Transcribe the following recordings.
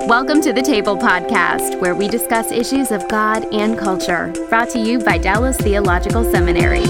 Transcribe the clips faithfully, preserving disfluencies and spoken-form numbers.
Welcome to the Table Podcast, where we discuss issues of God and culture, brought to you by Dallas Theological Seminary.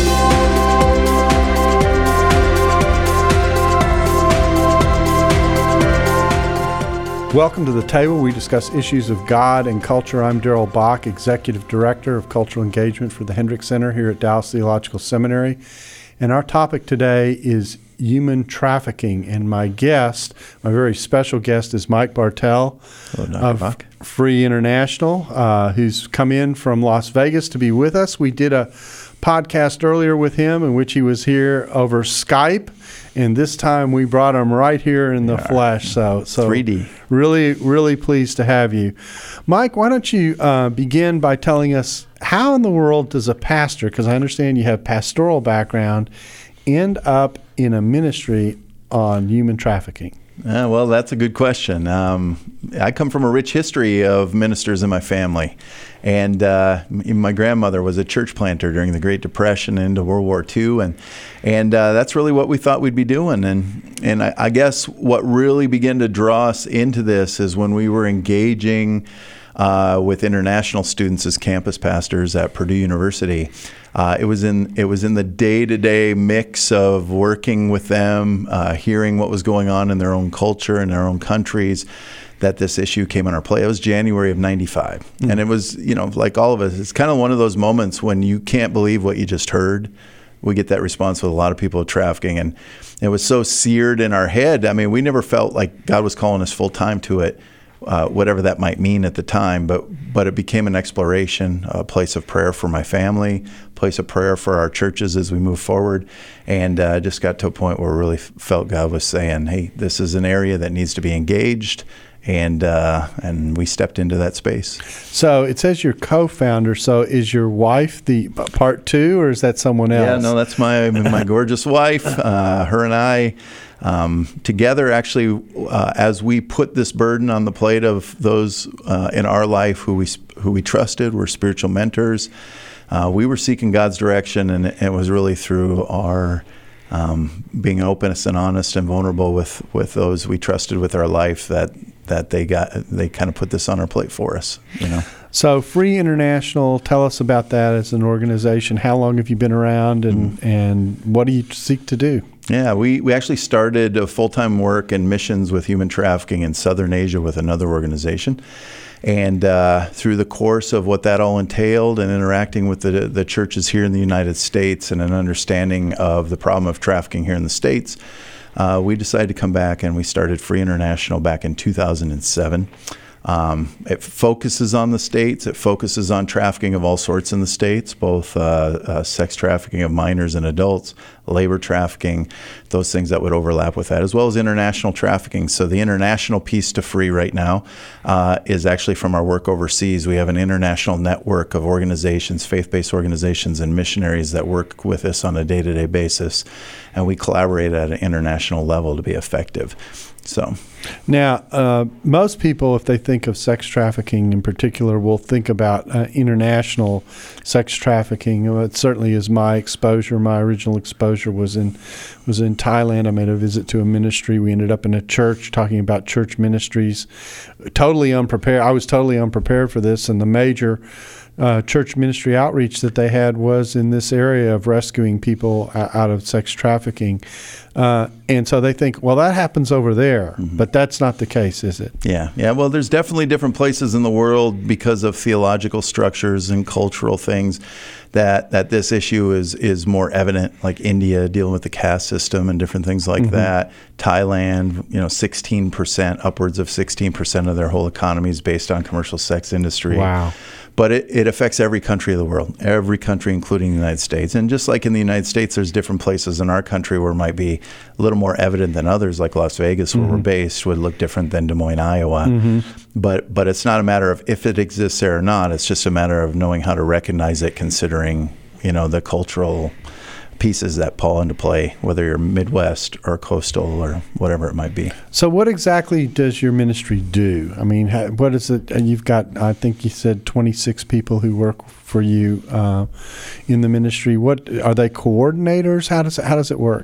Welcome to the Table. We discuss issues of God and culture. I'm Daryl Bach, Executive Director of Cultural Engagement for the Hendricks Center here at Dallas Theological Seminary. And our topic today is human trafficking. And my guest, my very special guest, is Mike Bartell of Bach. Free International, uh, who's come in from Las Vegas to be with us. We did a podcast earlier with him in which he was here over Skype. And this time we brought him right here in the yeah. flesh. So, so three D. Really, really pleased to have you. Mike, why don't you uh, begin by telling us how in the world does a pastor, because I understand you have pastoral background, end up in a ministry on human trafficking? Uh, well, that's a good question. Um, I come from a rich history of ministers in my family. And uh, my grandmother was a church planter during the Great Depression into World War Two. And and uh, that's really what we thought we'd be doing. And, and I, I guess what really began to draw us into this is when we were engaging uh, with international students as campus pastors at Purdue University. Uh, it was in it was in the day-to-day mix of working with them, uh, hearing what was going on in their own culture and their own countries, that this issue came on our plate. It was January of ninety-five. Mm-hmm. And it was, you know, like all of us, it's kind of one of those moments when you can't believe what you just heard. We get that response with a lot of people with trafficking. And it was so seared in our head. I mean, we never felt like God was calling us full-time to it, uh, whatever that might mean at the time. But but it became an exploration, a place of prayer for my family, place of prayer for our churches as we move forward, and uh, just got to a point where we really felt God was saying, hey, this is an area that needs to be engaged. And uh, and we stepped into that space. So it says you're co-founder. So is your wife the part two, or is that someone else? Yeah, no, that's my my gorgeous wife. Uh, her and I um, together, actually, uh, as we put this burden on the plate of those uh, in our life who we who we trusted, were spiritual mentors. Uh, we were seeking God's direction, and it was really through our um, being open and honest and vulnerable with, with those we trusted with our life that. that they got, they kind of put this on our plate for us, you know. So Free International, tell us about that as an organization. How long have you been around, and, mm. and what do you seek to do? Yeah, we, we actually started a full-time work in missions with human trafficking in Southern Asia with another organization. And uh, through the course of what that all entailed and interacting with the the churches here in the United States and an understanding of the problem of trafficking here in the States, Uh, we decided to come back, and we started Free International back in two thousand seven. Um, it focuses on the states. It focuses on trafficking of all sorts in the states, both uh, uh, sex trafficking of minors and adults, labor trafficking, those things that would overlap with that, as well as international trafficking. So the international piece to Free right now uh, is actually from our work overseas. We have an international network of organizations, faith-based organizations and missionaries that work with us on a day-to-day basis, and we collaborate at an international level to be effective. So, now, uh, most people, if they think of sex trafficking in particular, will think about uh, international sex trafficking. Well, it certainly is my exposure. My original exposure was in was in Thailand. I made a visit to a ministry. We ended up in a church talking about church ministries. Totally unprepared. I was totally unprepared for this, and the major Uh, church ministry outreach that they had was in this area of rescuing people out of sex trafficking. Uh, and so they think, well, that happens over there, mm-hmm. but that's not the case, is it? Yeah. Yeah. Well, there's definitely different places in the world because of theological structures and cultural things that, that this issue is, is more evident, like India dealing with the caste system and different things like mm-hmm. that. Thailand, you know, sixteen percent, upwards of sixteen percent of their whole economy is based on commercial sex industry. Wow. But it, it affects every country of the world, every country, including the United States. And just like in the United States, there's different places in our country where it might be a little more evident than others, like Las Vegas, where mm-hmm. we're based, would look different than Des Moines, Iowa. Mm-hmm. But but it's not a matter of if it exists there or not. It's just a matter of knowing how to recognize it, considering, you know, the cultural pieces that fall into play, whether you're Midwest or coastal or whatever it might be. So what exactly does your ministry do? I mean, what is it? You've got, I think you said twenty-six people who work for you uh, in the ministry. What are they, coordinators? How does it, how does it work?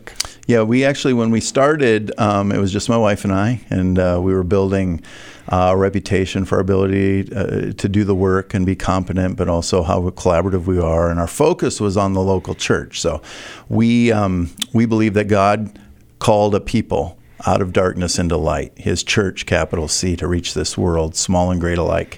Yeah, we actually, when we started, um, it was just my wife and I, and uh, we were building uh, a reputation for our ability uh, to do the work and be competent, but also how collaborative we are. And our focus was on the local church. So we um, we believe that God called a people out of darkness into light, his church, capital C, to reach this world, small and great alike.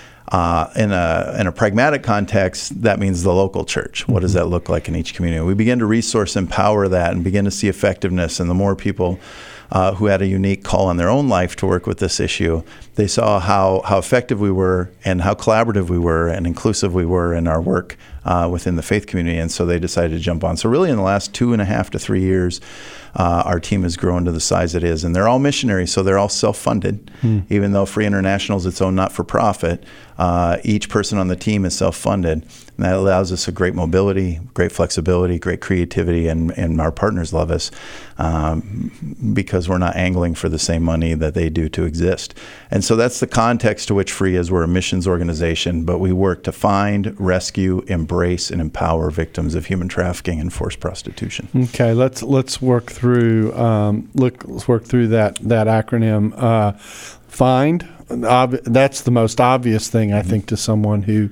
Uh, in a in a pragmatic context, that means the local church. What does that look like in each community? We begin to resource empower that and begin to see effectiveness. And the more people uh, who had a unique call on their own life to work with this issue, they saw how, how effective we were and how collaborative we were and inclusive we were in our work uh, within the faith community. And so they decided to jump on. So really in the last two and a half to three years, Uh, our team has grown to the size it is. And they're all missionaries, so they're all self-funded. Hmm. Even though Free International is its own not-for-profit, uh, each person on the team is self-funded. And that allows us a great mobility, great flexibility, great creativity, and, and our partners love us um, because we're not angling for the same money that they do to exist. And so that's the context to which Free is. We're a missions organization, but we work to find, rescue, embrace, and empower victims of human trafficking and forced prostitution. Okay, let's let's work through Through um, look, let's work through that that acronym. Uh, find ob- that's the most obvious thing I think to someone who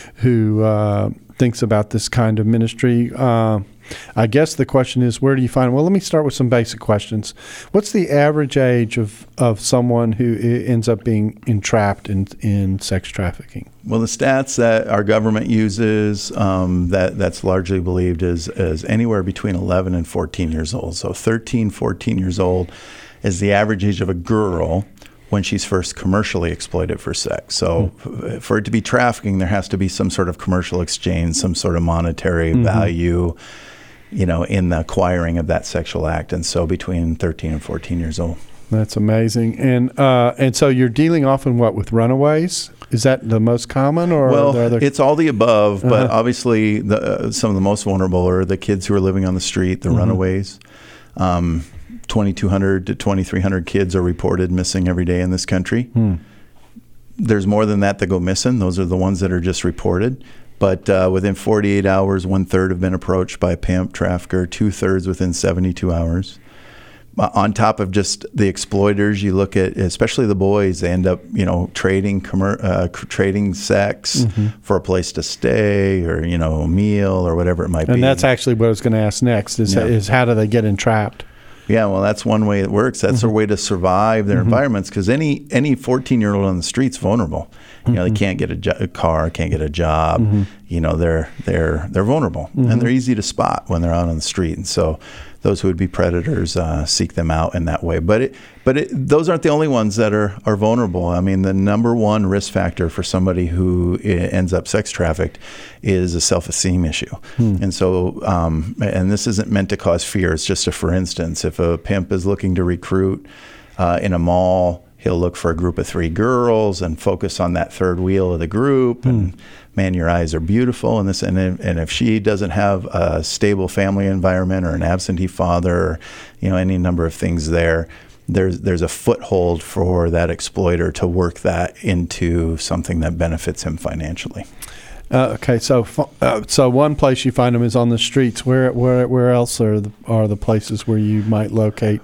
who uh, thinks about this kind of ministry. Uh, I guess the question is, where do you find? Well, let me start with some basic questions. What's the average age of, of someone who ends up being entrapped in in sex trafficking? Well, the stats that our government uses, um, that that's largely believed is, is anywhere between eleven and fourteen years old. So thirteen, fourteen years old is the average age of a girl when she's first commercially exploited for sex. So mm. for it to be trafficking, there has to be some sort of commercial exchange, some sort of monetary mm-hmm. value, you know, in the acquiring of that sexual act. And so between thirteen and fourteen years old. That's amazing. And uh, and so you're dealing often, what, with runaways? Is that the most common, or well, are there other... it's all the above, but uh-huh. obviously the, uh, some of the most vulnerable are the kids who are living on the street, the mm-hmm. runaways. Um, twenty-two hundred to twenty-three hundred kids are reported missing every day in this country. Hmm. There's more than that that go missing. Those are the ones that are just reported. But uh, within forty-eight hours, one-third have been approached by a pimp trafficker, two-thirds within seventy-two hours. On top of just the exploiters, you look at, especially the boys, they end up, you know, trading commer- uh, trading sex mm-hmm. for a place to stay, or, you know, a meal, or whatever it might and be. And that's actually what I was going to ask next, is, yeah. is how do they get entrapped? Yeah, well, that's one way it works. That's mm-hmm. a way to survive their mm-hmm. environments, because any any fourteen-year-old on the street's vulnerable. You know, mm-hmm. they can't get a, jo- a car, can't get a job. Mm-hmm. You know, they're they're they're vulnerable, mm-hmm. and they're easy to spot when they're out on the street. And so those who would be predators uh, seek them out in that way. But it, but it, those aren't the only ones that are, are vulnerable. I mean, the number one risk factor for somebody who ends up sex trafficked is a self-esteem issue. Hmm. And so, um, and this isn't meant to cause fear. It's just a for instance. If a pimp is looking to recruit uh, in a mall, he'll look for a group of three girls and focus on that third wheel of the group. Hmm. And man, your eyes are beautiful. And this, and if, and if she doesn't have a stable family environment, or an absentee father, or, you know, any number of things there, there's there's a foothold for that exploiter to work that into something that benefits him financially. Uh, okay, so uh, so one place you find them is on the streets. Where where where else are the, are the places where you might locate?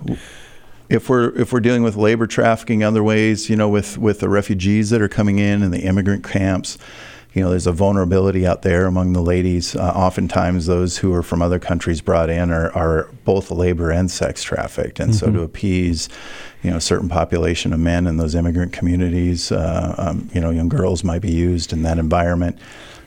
If we're if we're dealing with labor trafficking, other ways, you know, with with the refugees that are coming in and the immigrant camps, you know, there's a vulnerability out there among the ladies. Uh, oftentimes, those who are from other countries brought in are, are both labor and sex trafficked, and mm-hmm. so to appease, you know, a certain population of men in those immigrant communities, uh, um, you know, young girls might be used in that environment.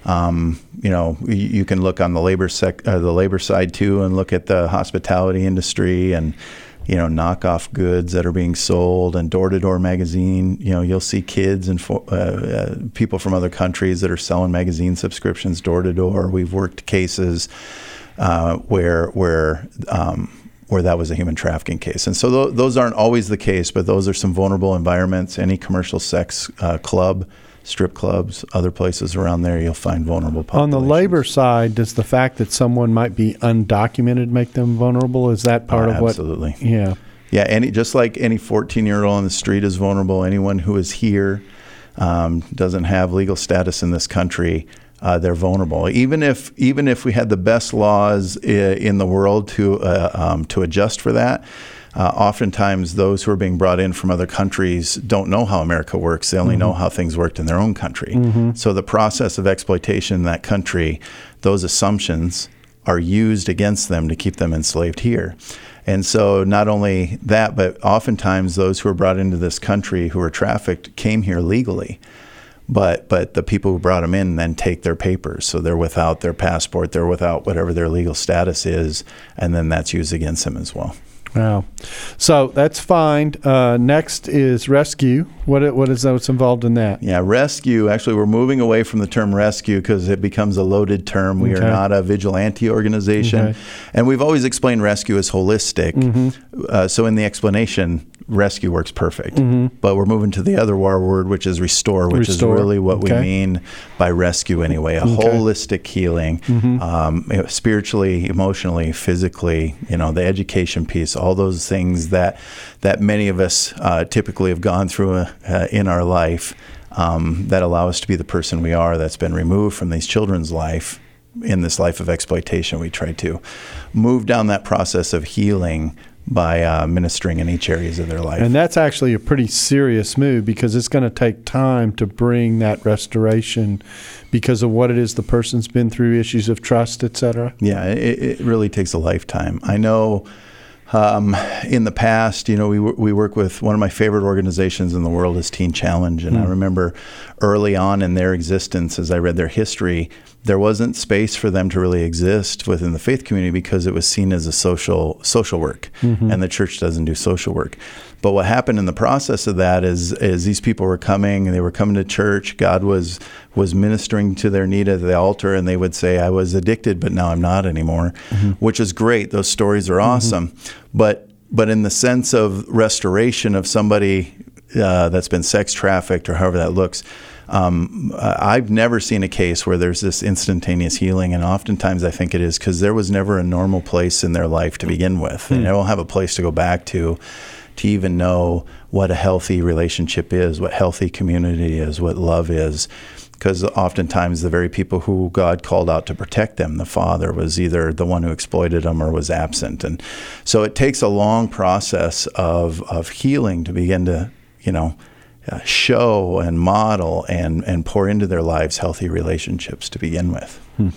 Um, you know, you, you can look on the labor sec, uh, the labor side too, and look at the hospitality industry and, you know, knockoff goods that are being sold, and door-to-door magazine. You know, you'll see kids and fo- uh, uh, people from other countries that are selling magazine subscriptions door-to-door. We've worked cases uh, where where um, where that was a human trafficking case, and so th- those aren't always the case, but those are some vulnerable environments. Any commercial sex uh, club, strip clubs, other places around there, you'll find vulnerable populations. On the labor side, does the fact that someone might be undocumented make them vulnerable? Is that part uh, of what? Absolutely. Yeah. Yeah, any just like any fourteen-year-old on the street is vulnerable, anyone who is here, um, doesn't have legal status in this country, Uh, they're vulnerable. Even if even if we had the best laws I- in the world to uh, um, to adjust for that, uh, oftentimes those who are being brought in from other countries don't know how America works. They only mm-hmm. know how things worked in their own country. Mm-hmm. So the process of exploitation in that country, those assumptions are used against them to keep them enslaved here. And so not only that, but oftentimes those who are brought into this country who are trafficked came here legally. But but the people who brought them in then take their papers. So they're without their passport, they're without whatever their legal status is, and then that's used against them as well. Wow. So that's fine. Uh, next is rescue. What what is what's involved in that? Yeah, rescue. Actually, we're moving away from the term rescue because it becomes a loaded term. We okay. are not a vigilante organization. Okay. And we've always explained rescue as holistic. Mm-hmm. Uh, so in the explanation, rescue works perfect. Mm-hmm. But we're moving to the other word, which is restore, which restore. is really what okay. we mean by rescue anyway, a okay. holistic healing, mm-hmm. um, spiritually, emotionally, physically, you know, the education piece, all those things that that many of us uh, typically have gone through uh, in our life um, that allow us to be the person we are that's been removed from these children's life in this life of exploitation. We try to move down that process of healing by uh, ministering in each areas of their life. And that's actually a pretty serious move because it's going to take time to bring that restoration because of what it is the person's been through, issues of trust, et cetera. Yeah, it, it really takes a lifetime. I know um, in the past, you know, we we work with one of my favorite organizations in the world is Teen Challenge. And mm. I remember early on in their existence, as I read their history, there wasn't space for them to really exist within the faith community because it was seen as a social social work, mm-hmm. and the church doesn't do social work. But what happened in the process of that is, is these people were coming, and they were coming to church. God was was ministering to their need at the altar, and they would say, "I was addicted, but now I'm not anymore," mm-hmm. which is great. Those stories are awesome. Mm-hmm. But but in the sense of restoration of somebody uh, that's been sex trafficked or however that looks. Um, I've never seen a case where there's this instantaneous healing, and oftentimes I think it is because there was never a normal place in their life to begin with. Mm. And they don't have a place to go back to to even know what a healthy relationship is, what healthy community is, what love is. Because oftentimes the very people who God called out to protect them, the father, was either the one who exploited them or was absent. And so it takes a long process of, of healing to begin to, you know, Uh, show and model and, and pour into their lives healthy relationships to begin with. Hmm.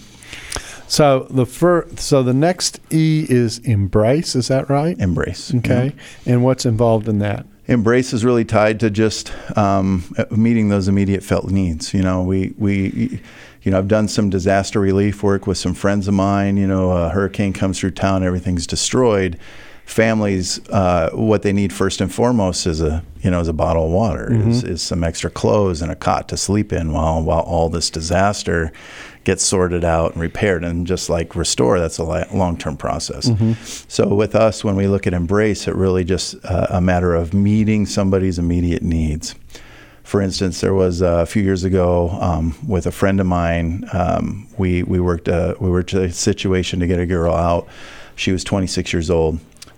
So the fir- so the next E is embrace. Is that right? Embrace. Okay. Mm-hmm. And what's involved in that? Embrace is really tied to just um, meeting those immediate felt needs. You know, we we. You know, I've done some disaster relief work with some friends of mine. You know, a hurricane comes through town, everything's destroyed. Families, uh, what they need first and foremost is a, you know, is a bottle of water, mm-hmm. is, is some extra clothes and a cot to sleep in while while all this disaster gets sorted out and repaired. And just like restore, that's a long-term process. Mm-hmm. So with us, when we look at embrace, it really just uh, a matter of meeting somebody's immediate needs. For instance, there was uh, a few years ago um, with a friend of mine. Um, we we worked uh, we worked a situation to get a girl out. She was twenty-six years old.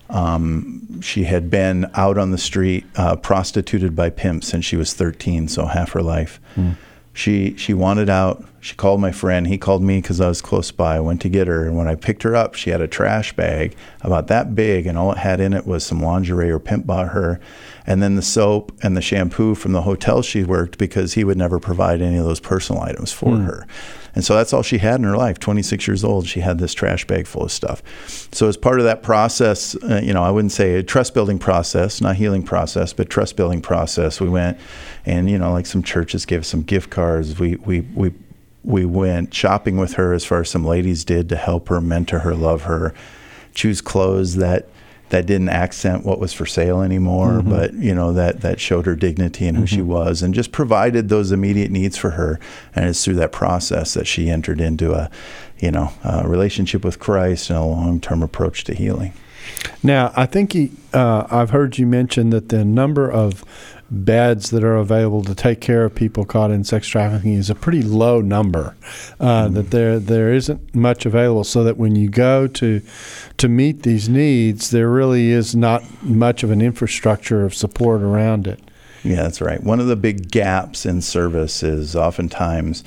Um, she had been out on the street, uh, prostituted by pimps since she was thirteen, so half her life. Mm. She she wanted out. She called my friend. He called me because I was close by. I went to get her, and when I picked her up, she had a trash bag about that big, and all it had in it was some lingerie her pimp bought her, and then the soap and the shampoo from the hotel she worked because he would never provide any of those personal items for mm. her. And so that's all she had in her life. twenty-six years old, she had this trash bag full of stuff. So as part of that process, uh, you know, I wouldn't say a trust-building process, not healing process, but trust-building process. We went and, you know, like some churches gave us some gift cards. We we we we went shopping with her as far as some ladies did to help her, mentor her, love her, choose clothes that that didn't accent what was for sale anymore, mm-hmm. but, you know, that, that showed her dignity and who mm-hmm. she was, and just provided those immediate needs for her. And it's through that process that she entered into a, you know, a relationship with Christ and a long-term approach to healing. Now, I think he, uh, I've heard you mention that the number of beds that are available to take care of people caught in sex trafficking is a pretty low number, uh, mm-hmm. that there there isn't much available, so that when you go to to meet these needs, there really is not much of an infrastructure of support around it. Yeah, that's right. One of the big gaps in service is oftentimes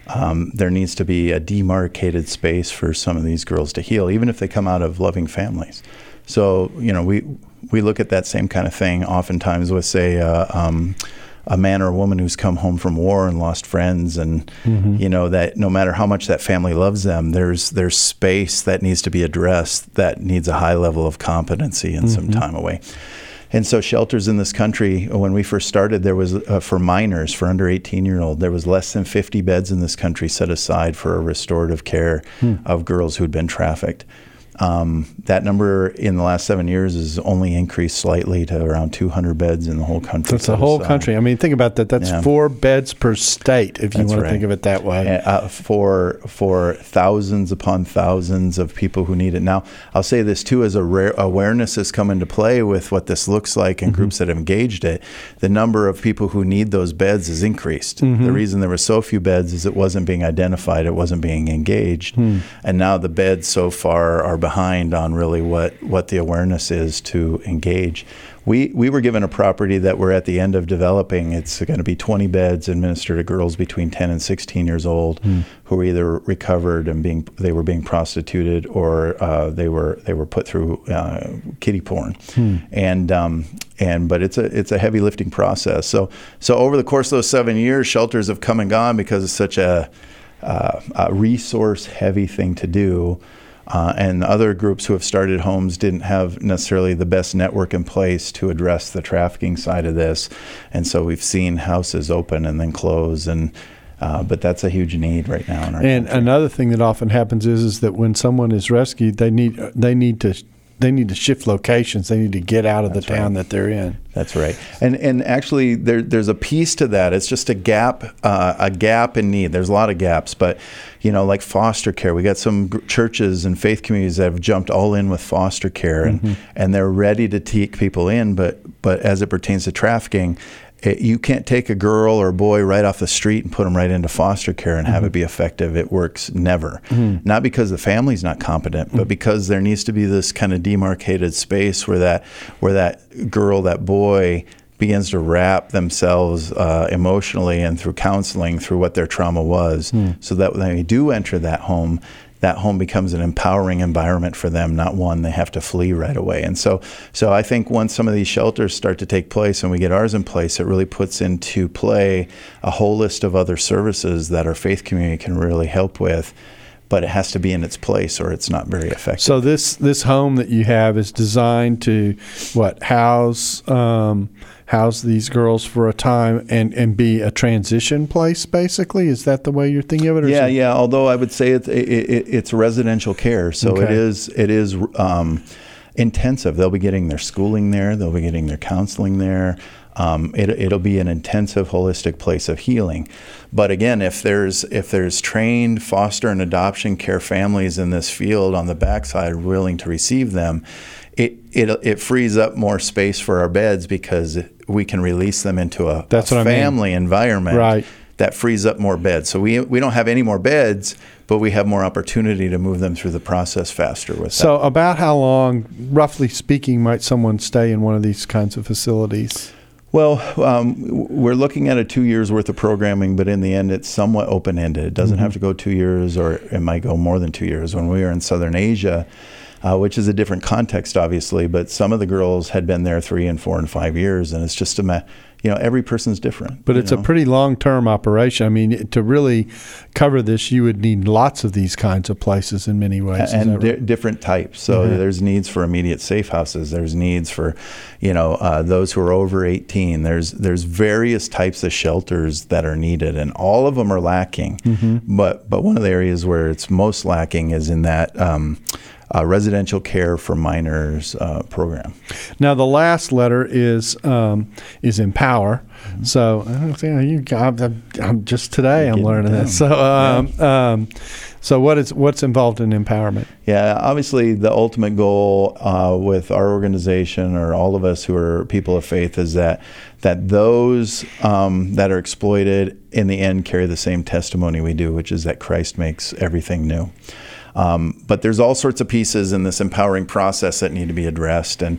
um, there needs to be a demarcated space for some of these girls to heal, even if they come out of loving families. So, you know, we we look at that same kind of thing oftentimes with, say, uh, um, a man or a woman who's come home from war and lost friends, and mm-hmm. you know that no matter how much that family loves them, there's there's space that needs to be addressed that needs a high level of competency and mm-hmm. some time away. And so shelters in this country, when we first started, there was, uh, for minors, for under eighteen-year-old, there was less than fifty beds in this country set aside for a restorative care hmm. of girls who'd been trafficked. Um, that number in the last seven years has only increased slightly to around two hundred beds in the whole country. That's the whole country. I mean, think about that. That's yeah. four beds per state, if you That's want right. to think of it that way. Uh, for for thousands upon thousands of people who need it. Now, I'll say this too, as a rare awareness has come into play with what this looks like in mm-hmm. groups that have engaged it, the number of people who need those beds has increased. Mm-hmm. The reason there were so few beds is it wasn't being identified, it wasn't being engaged. Mm. And now the beds so far are behind on really what, what the awareness is to engage. We we were given a property that we're at the end of developing. It's going to be twenty beds and minister to girls between ten and sixteen years old mm. who were either recovered and being they were being prostituted or uh, they were they were put through uh, kiddie porn. Mm. And um, and but it's a it's a heavy lifting process. So so over the course of those seven years, shelters have come and gone because it's such a, uh, a resource heavy thing to do. Uh, and other groups who have started homes didn't have necessarily the best network in place to address the trafficking side of this. And so we've seen houses open and then close. And uh, but that's a huge need right now in our And country. Another thing that often happens is is that when someone is rescued, they need they need to they need to shift locations. They need to get out of That's the town right. that they're in. That's right. And and actually there there's a piece to that. It's just a gap uh, a gap in need. There's a lot of gaps, but you know, like foster care, we got some g- churches and faith communities that have jumped all in with foster care, and mm-hmm. and they're ready to take people in, but but as it pertains to trafficking, it, you can't take a girl or a boy right off the street and put them right into foster care and mm-hmm. have it be effective. It works never. Mm-hmm. Not because the family's not competent, mm-hmm. but because there needs to be this kind of demarcated space where that where that girl, that boy begins to wrap themselves uh, emotionally and through counseling through what their trauma was, mm. so that when they do enter that home, that home becomes an empowering environment for them, not one they have to flee right away. And so so I think once some of these shelters start to take place and we get ours in place, it really puts into play a whole list of other services that our faith community can really help with. But it has to be in its place or it's not very effective. So this this home that you have is designed to, what, house um, house these girls for a time and, and be a transition place, basically? Is that the way you're thinking of it? Or yeah, it- yeah. Although I would say it's it, it, it's residential care, so okay. it is it is um, intensive. They'll be getting their schooling there. They'll be getting their counseling there. Um, it, it'll be an intensive, holistic place of healing. But again, if there's if there's trained foster and adoption care families in this field on the backside willing to receive them, it it it frees up more space for our beds because we can release them into a, That's a what family I mean. environment. Right. That frees up more beds. So we we don't have any more beds, but we have more opportunity to move them through the process faster with So that. about how long, roughly speaking, might someone stay in one of these kinds of facilities? Well, um, we're looking at a two years worth of programming, but in the end, it's somewhat open-ended. It doesn't mm-hmm. have to go two years, or it might go more than two years. When we were in Southern Asia, uh, which is a different context, obviously, but some of the girls had been there three and four and five years, and it's just a, ma- you know, every person's different. But it's know? a pretty long-term operation. I mean, to really cover this, you would need lots of these kinds of places in many ways. And di- different types. So mm-hmm. there's needs for immediate safe houses. There's needs for, you know, uh, those who are over eighteen. There's there's various types of shelters that are needed, and all of them are lacking. Mm-hmm. But but one of the areas where it's most lacking is in that um, uh, residential care for minors uh, program. Now the last letter is um, is empower. Mm-hmm. So uh, you, I'm, I'm just today I'm learning this. So um, yeah. um, so what is what's involved in empowerment? Yeah, obviously the ultimate goal uh, with our organization, or all of us who are people of faith, is that that those um, that are exploited in the end carry the same testimony we do, which is that Christ makes everything new. Um, but there's all sorts of pieces in this empowering process that need to be addressed, and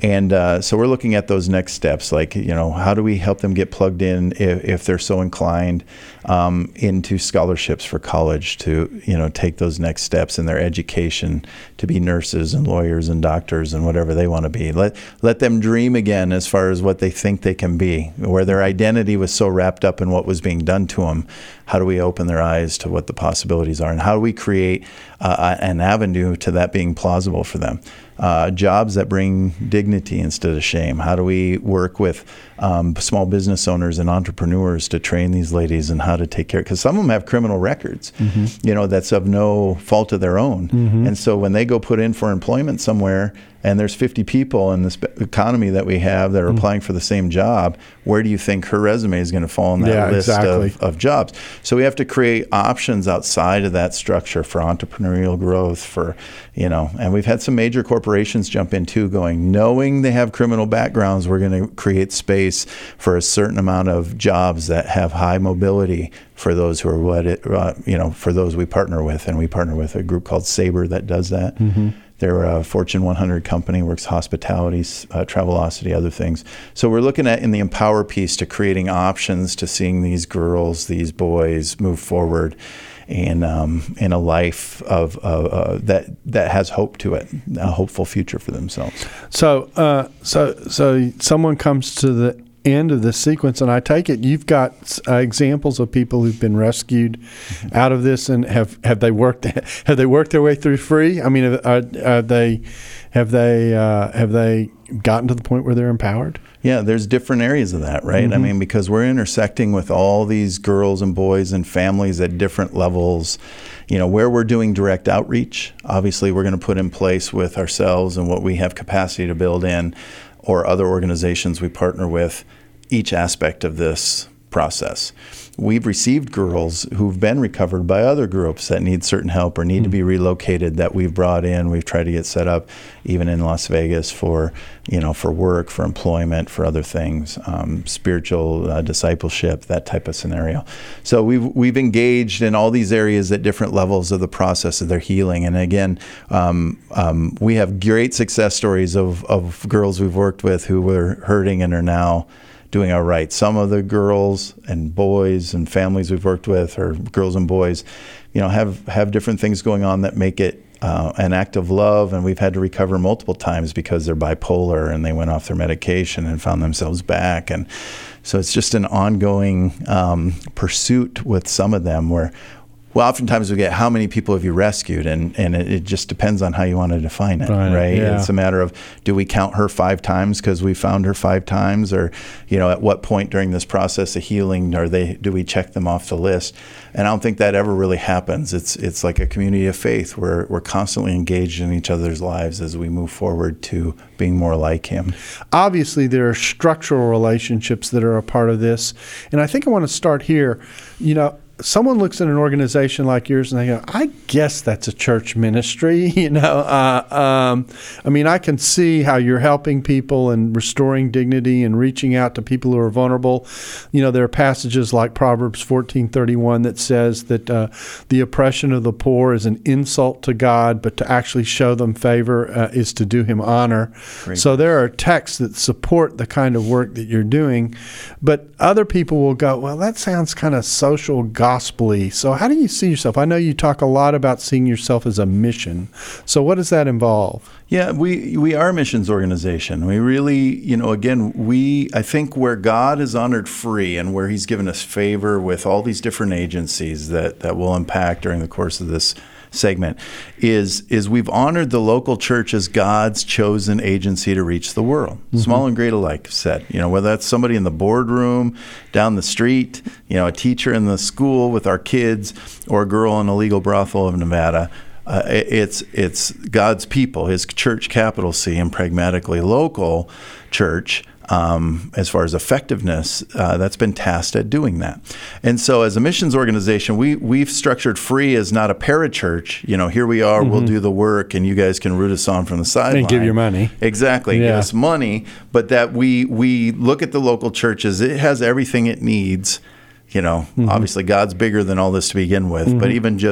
And uh, so we're looking at those next steps, like, you know, how do we help them get plugged in if, if they're so inclined um, into scholarships for college to, you know, take those next steps in their education to be nurses and lawyers and doctors and whatever they want to be. Let let them dream again as far as what they think they can be, where their identity was so wrapped up in what was being done to them. How do we open their eyes to what the possibilities are? And how do we create uh, an avenue to that being plausible for them? Uh, jobs that bring dignity instead of shame. How do we work with um, small business owners and entrepreneurs to train these ladies and how to take care? Because some of them have criminal records, mm-hmm. you know, that's of no fault of their own. Mm-hmm. And so when they go put in for employment somewhere, and there's fifty people in this economy that we have that are mm-hmm. applying for the same job, where do you think her resume is going to fall in that yeah, list exactly. of, of jobs? So we have to create options outside of that structure for entrepreneurial growth, for, you know, and we've had some major corporations jump in too, going, knowing they have criminal backgrounds, we're going to create space for a certain amount of jobs that have high mobility for those who are what it, uh, you know, for those we partner with. And we partner with a group called Sabre that does that. Mm-hmm. They're a Fortune one hundred company, works hospitality, uh, Travelocity, other things. So we're looking at, in the Empower piece, to creating options to seeing these girls, these boys move forward and um, in a life of uh, uh, that that has hope to it, a hopeful future for themselves. So, uh, so, so someone comes to the end of this sequence, and I take it you've got uh, examples of people who've been rescued mm-hmm. out of this, and have, have they worked have they worked their way through free? I mean, are, are they have they uh, have they gotten to the point where they're empowered? Yeah, there's different areas of that, right? Mm-hmm. I mean, because we're intersecting with all these girls and boys and families at different levels. You know, where we're doing direct outreach, obviously we're going to put in place with ourselves and what we have capacity to build in, or other organizations we partner with, each aspect of this process. We've received girls who've been recovered by other groups that need certain help or need mm-hmm. to be relocated, that we've brought in. We've tried to get set up even in Las Vegas for, you know, for work, for employment, for other things, um, spiritual uh, discipleship, that type of scenario. So we've we've engaged in all these areas at different levels of the process of their healing. And again, um, um, we have great success stories of, of girls we've worked with who were hurting and are now doing all right. Some of the girls and boys and families we've worked with, or girls and boys, you know, have, have different things going on that make it uh, an act of love. And we've had to recover multiple times because they're bipolar and they went off their medication and found themselves back. And so it's just an ongoing um, pursuit with some of them where, well, oftentimes we get, how many people have you rescued? And, and it, it just depends on how you want to define it, right? right? Yeah. It's a matter of, do we count her five times because we found her five times? Or, you know, at what point during this process of healing are they, do we check them off the list? And I don't think that ever really happens. It's it's like a community of faith where we're constantly engaged in each other's lives as we move forward to being more like him. Obviously, there are structural relationships that are a part of this. And I think I want to start here. You know, someone looks at an organization like yours and they go, I guess that's a church ministry. You know, uh, um, I mean, I can see how you're helping people and restoring dignity and reaching out to people who are vulnerable. You know, there are passages like Proverbs fourteen thirty-one that says that uh, the oppression of the poor is an insult to God, but to actually show them favor uh, is to do him honor. Great. So there are texts that support the kind of work that you're doing, but other people will go, well, that sounds kind of social gospel. So how do you see yourself? I know you talk a lot about seeing yourself as a mission. So what does that involve? Yeah, we we are a missions organization. We really, you know, again, we, I think where God is honored free and where he's given us favor with all these different agencies that, that will impact during the course of this segment is is we've honored the local church as God's chosen agency to reach the world, mm-hmm. small and great alike said. You know, whether that's somebody in the boardroom, down the street, you know, a teacher in the school with our kids, or a girl in a legal brothel of Nevada. Uh, it's it's God's people, his church, capital C, and pragmatically local church. Um, as far as effectiveness, uh, that's been tasked at doing that. And so as a missions organization, we, we've structured free as not a parachurch. You know, here we are, mm-hmm. we'll do the work, and you guys can root us on from the sideline. And give your money. Exactly. Yeah. Give us money. But that we we look at the local churches, it has everything it needs. You know, mm-hmm. obviously God's bigger than all this to begin with, mm-hmm. but even just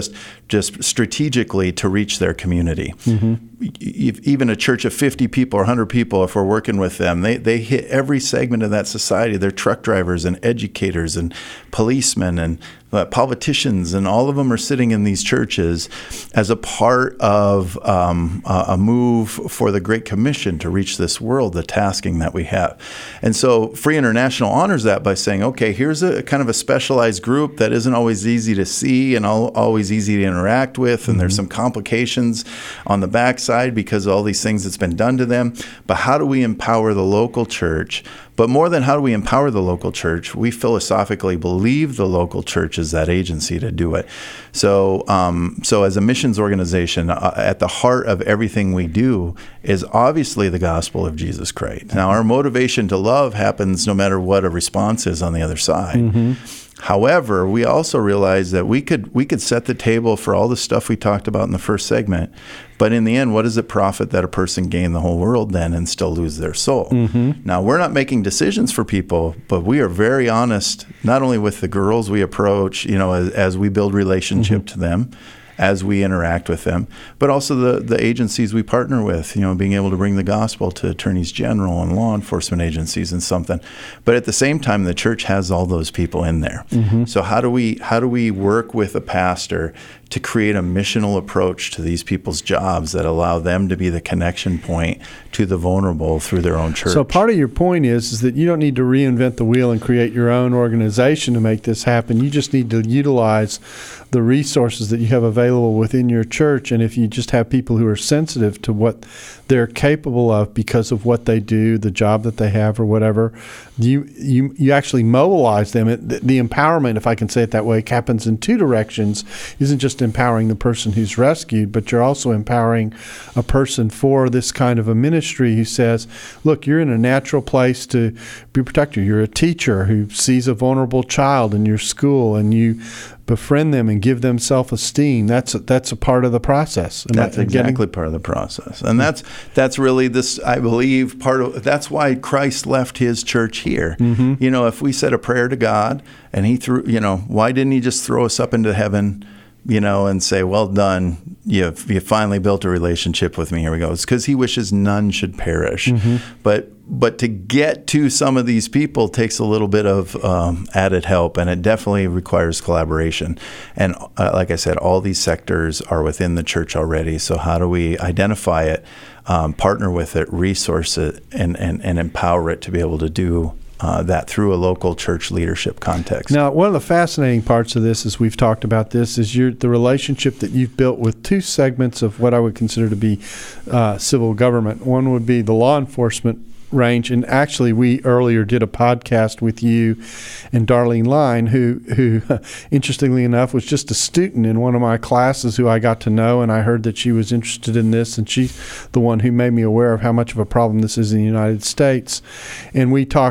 just strategically to reach their community. Mm-hmm. If even a church of fifty people or one hundred people, if we're working with them, they, they hit every segment of that society. They're truck drivers and educators and policemen and uh, politicians, and all of them are sitting in these churches as a part of um, a, a move for the Great Commission to reach this world, the tasking that we have. And so Free International honors that by saying, okay, here's a kind of a specialized group that isn't always easy to see and all, always easy to interact with, and mm-hmm. there's some complications on the backside because of all these things that's been done to them. But how do we empower the local church? But more than how do we empower the local church, we philosophically believe the local church is that agency to do it. So, um, so as a missions organization, uh, at the heart of everything we do is obviously the gospel of Jesus Christ. Now, our motivation to love happens no matter what a response is on the other side. Mm-hmm. However, we also realize that we could we could set the table for all the stuff we talked about in the first segment, but in the end, what does it profit that a person gain the whole world then and still lose their soul? Mm-hmm. Now, we're not making decisions for people, but we are very honest, not only with the girls we approach, you know, as, as we build relationship mm-hmm. to them, as we interact with them, but also the, the agencies we partner with, you know, being able to bring the gospel to attorneys general and law enforcement agencies and something. But at the same time, the church has all those people in there. Mm-hmm. So how do we how do we work with a pastor to create a missional approach to these people's jobs that allow them to be the connection point to the vulnerable through their own church? So part of your point is, is that you don't need to reinvent the wheel and create your own organization to make this happen. You just need to utilize the resources that you have available within your church. And if you just have people who are sensitive to what they're capable of because of what they do, the job that they have or whatever, you you, you actually mobilize them. It, the, the empowerment, if I can say it that way, happens in two directions. Isn't just empowering the person who's rescued, but you're also empowering a person for this kind of a ministry who says, look, you're in a natural place to be protected. You're a teacher who sees a vulnerable child in your school and you befriend them and give them self-esteem. That's a, that's a part of the process. Am that's I, exactly getting... part of the process. And that's that's really this, I believe, part of, that's why Christ left his church here. Mm-hmm. You know, if we said a prayer to God and he threw, you know, why didn't he just throw us up into heaven, you know, and say, well done, you've, you finally built a relationship with me, here we go. It's because he wishes none should perish. Mm-hmm. But but to get to some of these people takes a little bit of um, added help, and it definitely requires collaboration. And uh, like I said, all these sectors are within the church already, so how do we identify it, um, partner with it, resource it, and, and, and empower it to be able to do Uh, that through a local church leadership context. Now, one of the fascinating parts of this, as we've talked about this, is your, the relationship that you've built with two segments of what I would consider to be uh, civil government. One would be the law enforcement range, and actually we earlier did a podcast with you and Darlene Line, who, who interestingly enough, was just a student in one of my classes who I got to know, and I heard that she was interested in this, and she's the one who made me aware of how much of a problem this is in the United States. And we talked